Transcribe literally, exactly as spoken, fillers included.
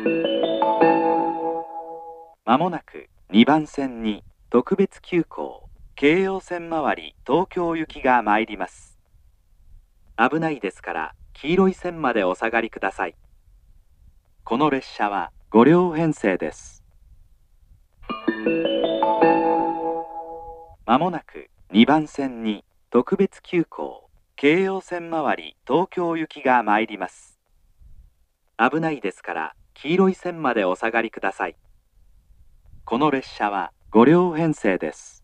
まもなくにばん線に特別急行京葉線回り東京行きが参ります。危ないですから黄色い線までお下がりください。この列車はご両編成です。まもなくにばん線に特別急行京葉線回り東京行きが参ります。危ないですから黄色い線までお下がりください。この列車はご両編成です。